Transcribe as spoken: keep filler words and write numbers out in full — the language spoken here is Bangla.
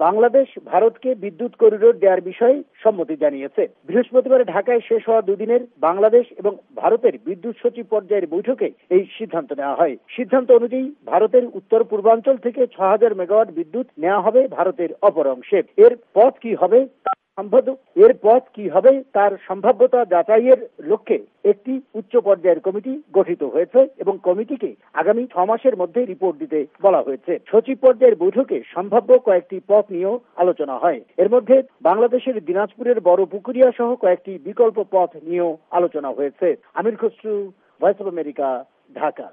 বাংলাদেশ ভারতকে বিদ্যুৎ করিডোর দেওয়ার বিষয়ে সম্মতি জানিয়েছে। বৃহস্পতিবার ঢাকায় শেষ হওয়া দুদিনের বাংলাদেশ এবং ভারতের বিদ্যুৎ সচিব পর্যায়ের বৈঠকে এই সিদ্ধান্ত নেওয়া হয়। সিদ্ধান্ত অনুযায়ী ভারতের উত্তর পূর্বাঞ্চল থেকে ছ হাজার মেগাওয়াট বিদ্যুৎ নেওয়া হবে ভারতের অপর অংশে। এর পথ কি হবে এর পথ কি হবে তার সম্ভাব্যতা যাচাইয়ের লক্ষ্যে একটি উচ্চ পর্যায়ের কমিটি গঠিত হয়েছে এবং কমিটিকে আগামী ছ মাসের মধ্যে রিপোর্ট দিতে বলা হয়েছে। সচিব পর্যায়ের বৈঠকে সম্ভাব্য কয়েকটি পথ নিয়েও আলোচনা হয়। এর মধ্যে বাংলাদেশের দিনাজপুরের বড় পুকুরিয়া সহ কয়েকটি বিকল্প পথ নিয়েও আলোচনা হয়েছে। Amir Khasru, voice of America, Dhaka.